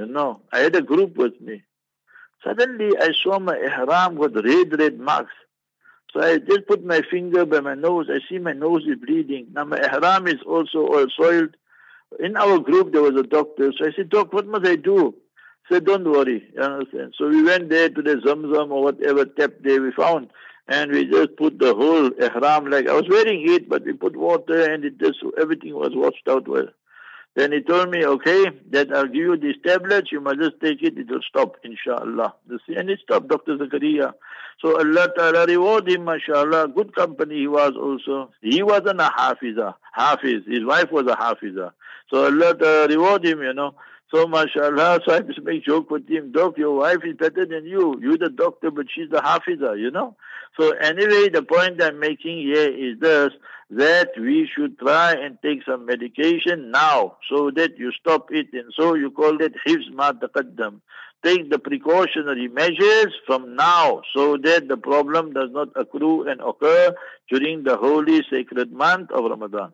I had a group with me. Suddenly I saw my ihram got red marks. So I just put my finger by my nose. I see my nose is bleeding. Now my ihram is also all soiled. In our group there was a doctor. So I said, Doc, what must I do? He said, don't worry. You understand? So we went there to the Zamzam or whatever tap there we found. And we just put the whole ihram, like I was wearing it, but we put water and it just, everything was washed out well. Then he told me, okay, that I'll give you these tablets, you must just take it will stop, inshallah. And it stopped, Dr. Zakaria. So Allah Ta'ala reward him, mashallah. Good company he was also. He wasn't a hafiz. His wife was a hafiza. So Allah Ta'ala reward him, So mashallah, so I used to make joke with him, Doc, your wife is better than you. You're the doctor, but she's the hafiza, So anyway, the point I'm making here is this, that we should try and take some medication now, so that you stop it, and so you call that hifz ma taqaddam. Take the precautionary measures from now, so that the problem does not accrue and occur during the holy sacred month of Ramadan.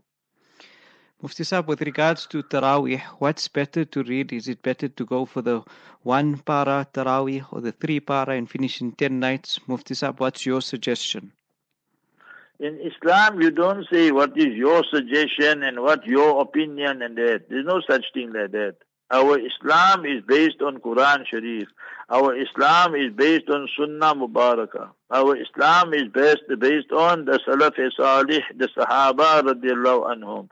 Mufti Sahib, with regards to Taraweeh, what's better to read? Is it better to go for the 1 para Taraweeh or the 3 para and finish in 10 nights? Mufti Sahib, what's your suggestion? In Islam, you don't say what is your suggestion and what your opinion and that. There's no such thing like that. Our Islam is based on Quran Sharif. Our Islam is based on Sunnah Mubarakah. Our Islam is based on the Salaf Salih, the Sahaba radiallahu anhum,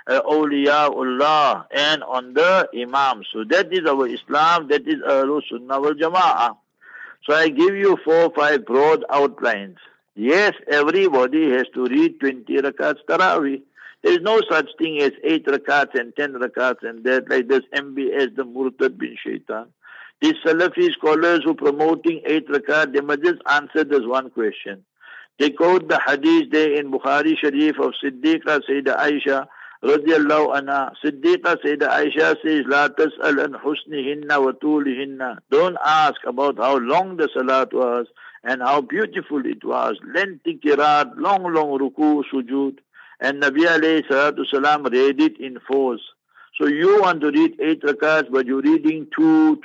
Awliyaullah, and on the Imam. So that is our Islam, that is Ahlul Sunnah wal Jama'ah. So I give you 4 or 5 broad outlines. Yes, everybody has to read 20 rakats Taraweeh. There is no such thing as 8 rakats and 10 rakats and that, like this MBS, the Murtad bin Shaitan. These Salafi scholars who promoting 8 rakat, they must just answer this one question. They quote the hadith there in Bukhari Sharif of Siddiqa Sayyidah Aisha radiallahu anha. Siddiqa Sayyidah Aisha says, La tas'al an husnihinna wa tulihinna. Don't ask about how long the salat was and how beautiful it was. Lengthy qiraat, long ruku, sujood. And Nabi alayhi salatu salam read it in fours. So you want to read 8 rakats, but you're reading 2.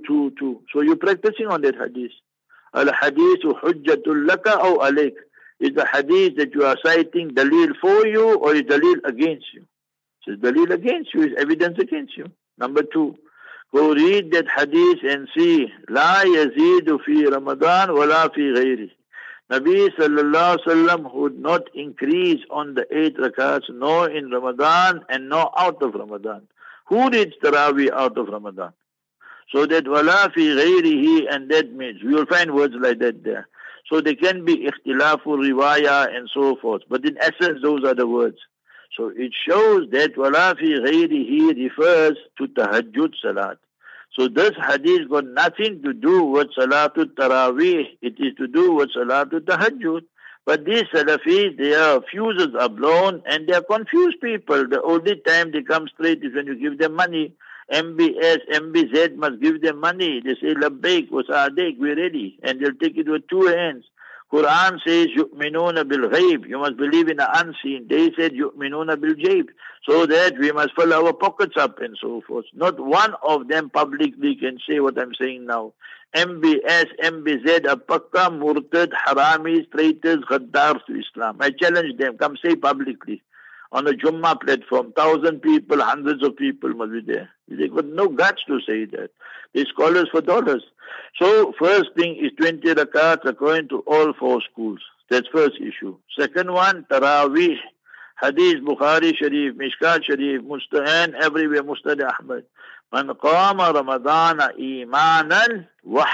So you're practicing on that hadith. Al-hadithu hujjatul laka aw alayk. Is the hadith that you are citing dalil for you or is dalil against you? So dalil against you is evidence against you. Number 2, go read that hadith and see. La yazidu fi Ramadan wa la fi ghayri. Nabi sallallahu alaihi wasallam would not increase on the 8 rakats, nor in Ramadan and nor out of Ramadan. Who reads Taraweeh out of Ramadan? So that wala fi ghayrihi, and that means we will find words like that there. So there can be ikhtilafu riwaya and so forth, but in essence those are the words. So it shows that wala fi ghayrihi refers to tahajjud salat. So this hadith got nothing to do with Salatul Taraweeh. It is to do with Salatul Tahajjud. But these Salafis, their fuses are blown and they are confused people. The only time they come straight is when you give them money. MBS, MBZ must give them money. They say, Labbaik wa Sa'adik, we're ready. And they'll take it with 2 hands. Quran says, yu'minuna bil ghayb. You must believe in the unseen. They said, yu'minuna bil jayb. So that we must fill our pockets up and so forth. Not one of them publicly can say what I'm saying now. MBS, MBZ are pakka, murtad, haramis, traitors, ghaddars to Islam. I challenge them. Come say publicly. On a Jummah platform, 1,000 people, hundreds of people must be there. They got no guts to say that. They scholars for dollars. So first thing is 20 rakats according to all 4 schools. That's first issue. Second one, Taraweeh. Hadith, Bukhari Sharif, Mishkat Sharif, Musta'an, everywhere, Mustad Ahmad. Man qama Ramadana imanan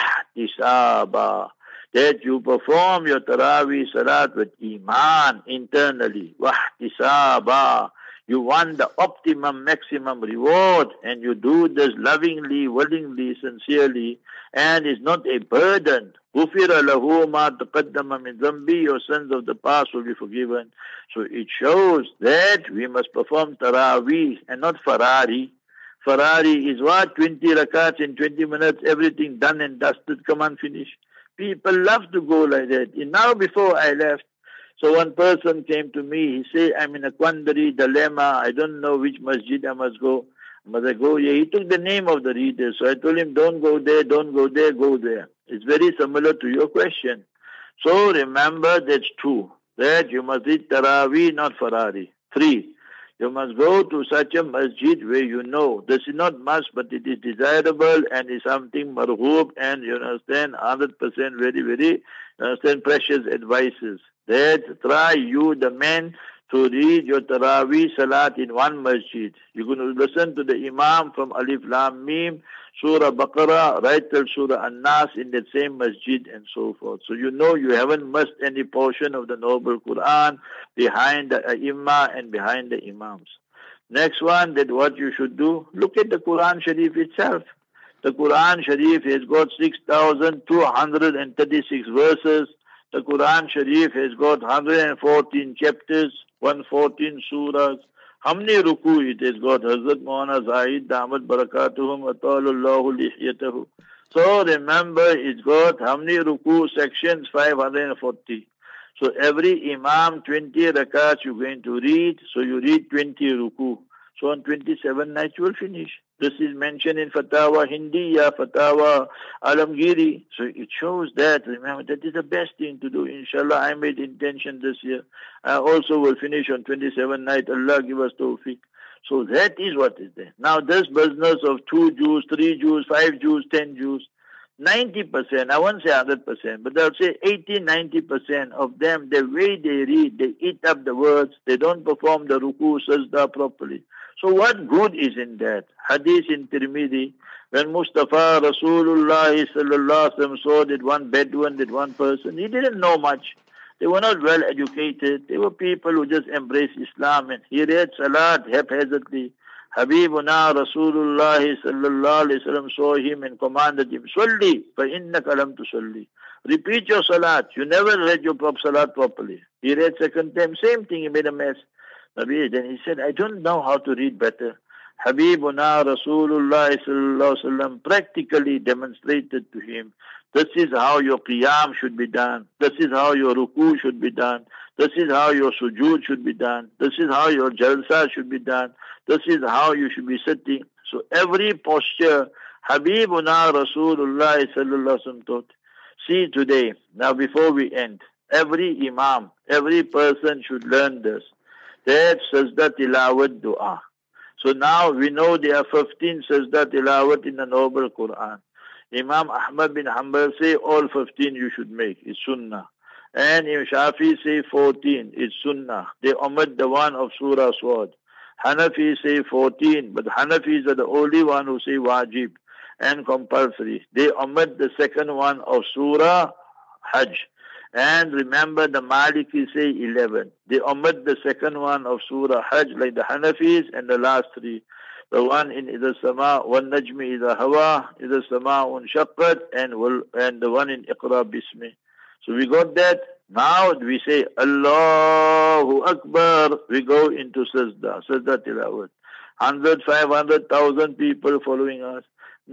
wahtisaba. That you perform your Taraweeh Salat with Iman internally. Wahtisaba. You want the optimum, maximum reward, and you do this lovingly, willingly, sincerely, and it's not a burden. غُفِرَ لَهُ مَا تَقَدَّمَ مِنْ ذَنْبِهِ. Your sins of the past will be forgiven. So it shows that we must perform Taraweeh and not Ferrari. Ferrari is what? 20 rakats in 20 minutes, everything done and dusted, come on, finish. People love to go like that. And now before I left, so one person came to me, he said, I'm in a quandary, dilemma, I don't know which masjid I must go. Must I go here? He took the name of the reader, so I told him, don't go there, don't go there, go there. It's very similar to your question. So remember, that's 2, that you must read Taraweeh, not Ferrari. 3, you must go to such a masjid where you know, this is not must, but it is desirable and is something marghoob and you understand, 100% very, precious advices. That try you, the men, to read your Taraweeh Salat in one masjid. You're going to listen to the Imam from Alif Lam Mim, Surah Baqarah, right till Surah An-Nas in that same masjid and so forth. So you know you haven't missed any portion of the Noble Quran behind the Ai-Imma and behind the Imams. Next one, that what you should do, look at the Quran Sharif itself. The Quran Sharif has got 6,236 verses. The Quran Sharif has got 114 chapters, 114 surahs. How many ruku it has got? Hazrat Maulana Zahid Damat Barakatuhum Atalullahu Lihyatahu. So remember, it's got how many ruku sections? 540. So every Imam, 20 rakats you're going to read. So you read 20 ruku. So on 27 nights you will finish. This is mentioned in Fatawa Hindiya, Fatawa Alamgiri. So it shows that, remember, that is the best thing to do. Inshallah, I made intention this year. I also will finish on 27 night. Allah give us tawfiq. So that is what is there. Now this business of 2 Jews, 3 Jews, 5 Jews, 10 Jews, 90%, I won't say 100%, but I'll say 80-90% of them, the way they read, they eat up the words, they don't perform the ruku, sajda properly. So what good is in that? Hadith in Tirmidhi, when Mustafa Rasulullah sallallahu alaihi wasallam saw that one Bedouin, that one person, he didn't know much. They were not well educated. They were people who just embraced Islam, and he read Salat haphazardly. Habibuna Rasulullah sallallahu alayhi wa sallam saw him and commanded him, Salli, fa innaka lam tusalli. Repeat your Salat. You never read your Salat properly. He read second time, same thing, he made a mess. Then he said, I don't know how to read better. Habibuna Rasulullah sallallahu alayhi wa sallam practically demonstrated to him, this is how your qiyam should be done. This is how your ruku should be done. This is how your sujood should be done. This is how your jalsa should be done. This is how you should be sitting. So every posture, Habibuna Rasulullah sallallahu alaihi wasallam taught. See today, now before we end, every imam, every person should learn this. That sajda tilawat dua. So now we know there are 15 sajda tilawat in the Noble Quran. Imam Ahmad bin Hanbal say all 15 you should make. It's sunnah. And Imam Shafi say 14. It's sunnah. They omit the one of Surah Swad. Hanafi say 14. But Hanafis are the only one who say wajib and compulsory. They omit the second one of Surah Hajj. And remember the Maliki say 11. They omit the second one of Surah Hajj like the Hanafis and the last three. The one in Idha Sama, one Najmi Idha Hawa, Idha Sama Unshaqqat, and the one in Iqra Bismi. So we got that. Now we say Allahu Akbar. We go into Sajda Tilawat. 100, 500,000 people following us.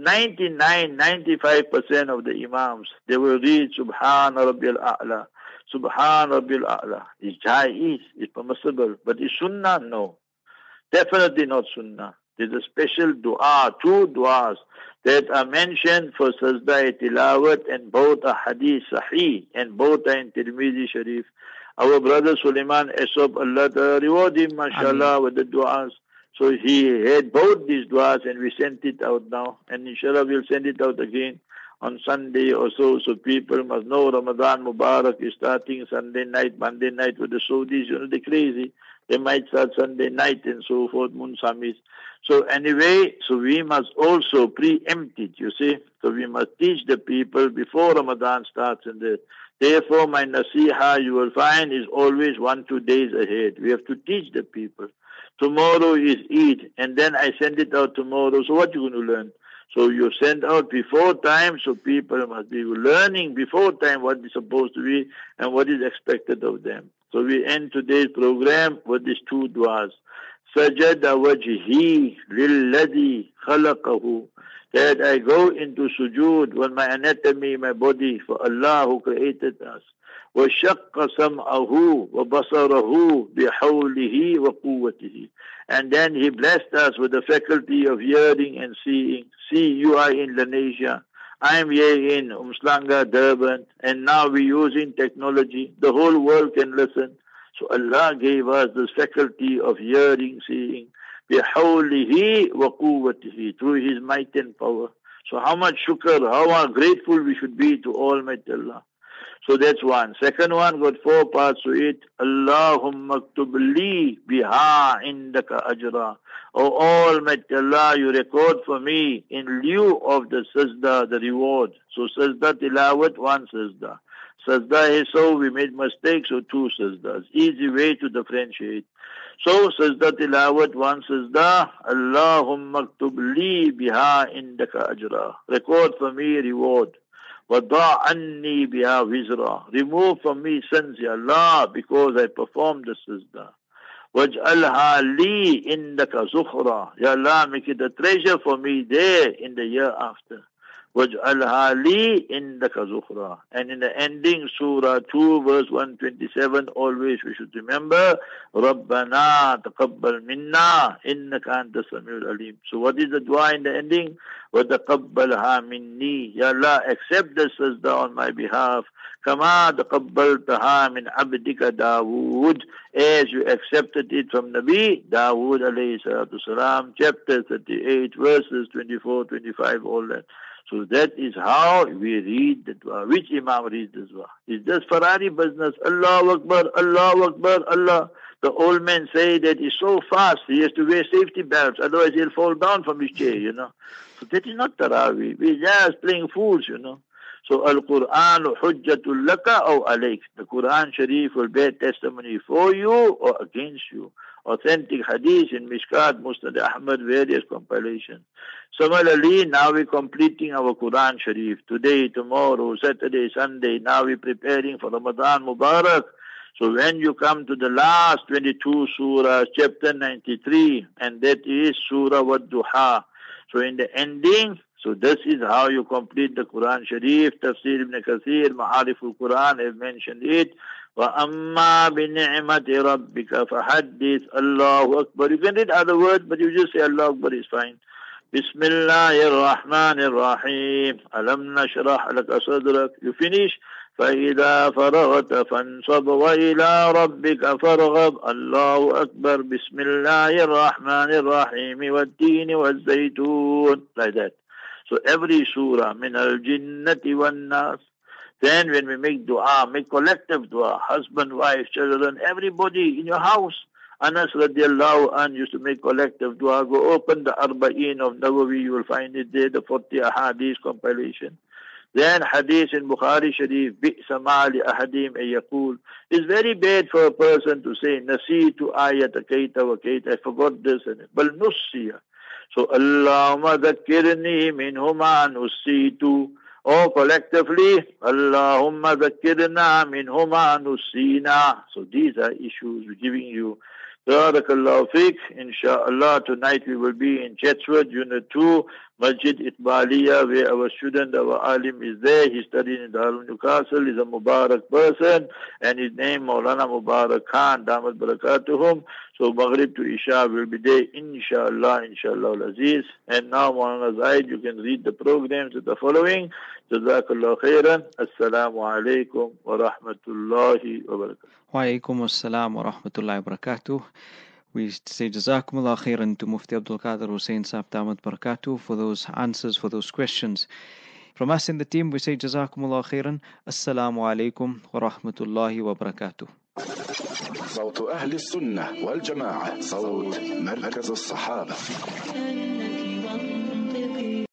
95% of the Imams, they will read Subhan Rabbil A'la. Subhan Rabbil A'la. It's jaiz, it's permissible. But is Sunnah? No. Definitely not Sunnah. There's a special dua, two duas that are mentioned for Sajda Tilawat, and both are Hadith Sahih and both are in Tirmidhi Sharif. Our brother Sulaiman Esop, Allah reward him, mashallah, with the duas. So he had both these duas and we sent it out now. And inshallah we'll send it out again on Sunday or so. So people must know Ramadan Mubarak is starting Sunday night, Monday night with the Saudis. You know, they're crazy. They might start Sunday night and so forth, Munsamis. So anyway, so we must also preempt it, you see. So we must teach the people before Ramadan starts. And therefore my nasiha you will find is always 1-2 days ahead. We have to teach the people. Tomorrow is Eid, and then I send it out tomorrow. So what you going to learn? So you send out before time, so people must be learning before time what is supposed to be and what is expected of them. So we end today's program with these two duas. Sajada wajhi lilladhi khalaqahu. That I go into sujood when my anatomy, my body, for Allah who created us. وَشَقَّ سَمْعَهُ وَبَصَرَهُ بِحَوْلِهِ وَقُوَّتِهِ. And then He blessed us with the faculty of hearing and seeing. See, you are in Indonesia. I am here in Umslanga, Durban, and now we're using technology. The whole world can listen. So Allah gave us this faculty of hearing, seeing. بِحَوْلِهِ وَقُوَّتِهِ. Through His might and power. So how much shukr, how grateful we should be to Almighty Allah. So that's one. Second one got 4 parts to it. Allahumma aktub li biha indaka ajra. Oh Almighty Allah, you record for me in lieu of the sajda, the reward. So sajda tilawat, 1 sajda. Sajda is so we made mistakes, so 2 sajdas. Easy way to differentiate. So sajda tilawat, 1 sajda. Allahumma aktub li biha indaka ajra. Record for me reward. وَضَعْ عَنِّي بِهَا وِزْرًا. Remove from me sins, Ya Allah, because I performed the sajda. وَاجْعَلْهَا لِي إِنَّكَ زُخْرًا. Ya Allah, make it a treasure for me there in the year after. وَاجْعَلْهَا لِي إِنَّكَ زُخْرًا. And in the ending, Surah 2, verse 127, always we should remember, رَبَّنَا تَقَبَّلْ مِنَّا إِنَّكَ أَنْتَ السَّمِيعُ الْعَلِيمُ. So what is the dua in the ending? وَتَقَبَّلْهَا مِنِّي. Ya Allah, accept the sajda on my behalf. كَمَا تَقَبَّلْتَهَا مِنْ عَبْدِكَ دَاوُودَ. As you accepted it from Nabi Dawood alayhi salatu salam, chapter 38, verses 24, 25, all that. So that is how we read the dua. Which Imam reads this dua? Is this Ferrari business? Allahu Akbar, Allahu Akbar, Allah. The old men say that he's so fast, he has to wear safety belts, otherwise he'll fall down from his chair, you know. So that is not Taraweeh. We're just playing fools, you know. So Al-Quran hujjatul laka aw alayk. The Quran Sharif will bear testimony for you or against you. Authentic hadith in Mishkat, Musnad Ahmad, various compilations. Similarly, now we're completing our Quran Sharif. Today, tomorrow, Saturday, Sunday, now we're preparing for Ramadan Mubarak. So when you come to the last 22 surahs, chapter 93, and that is Surah Wad-Duha. So in the ending, so this is how you complete the Quran Sharif. Tafsir Ibn Kathir, Ma'ariful Quran have mentioned it. وَأَمَّا بِنِعْمَةِ رَبِّكَ فَحَدِّثْ Allahu Akbar. You can read other words, but you just say Allahu Akbar is fine. Bismillahir Rahmanir Rahim. Alam nashrah laka sadrak. You finish. فَإِذَا فَرَغْتَ فَانْصَبْ وَإِلَىٰ رَبِّكَ فَارْغَبْ Allahu Akbar. Bismillahir Rahmanir Rahim. وَالتِّينِ وَالزَّيْتُونِ. Like that. So every surah, min al-jinnati wan-nas. Then when we make dua, make collective dua, husband, wife, children, everybody in your house. Anas radiallahu anh used to make collective dua. Go open the Arba'in of Nawawi, you will find it there, the 40 ahadith compilation. Then hadith in Bukhari Sharif, bi'sa ma'ali ahadim yaqul. It's very bad for a person to say, nasitu ayata kaita wa kaita, I forgot this and it. Bal nussiya. So, Allahumma dhakkirni minhuma nussitu. Or collectively, Allahumma dhakkirna minhuma nussina. So these are issues we're giving you. Barakallahu fiqh. Insha'Allah, tonight we will be in Chatsworth, Unit 2, Masjid Iqbaliya, where our student, our alim is there. He's studying in Darul Newcastle. He's a Mubarak person, and his name Maulana Mubarak Khan, Damat Barakatuhum. So Maghrib to Isha will be there, Insha'Allah, Insha'Allah al-Aziz. And now, Maulana Zaid, you can read the programs that are following. Jazakallah khairan. Assalamu alaikum wa rahmatullahi wa barakatuh. Wa alaikum assalam wa rahmatullahi wa barakatuh. We say Jazakumullah khairan to Mufti Abdul Qadir Hussain Sahib Damat Barakatuh for those answers, for those questions. From us in the team, we say Jazakumullah khairan. Assalamu alaikum wa rahmatullahi wa barakatuh. صوت أهل السنة والجماعة صوت مركز الصحابة.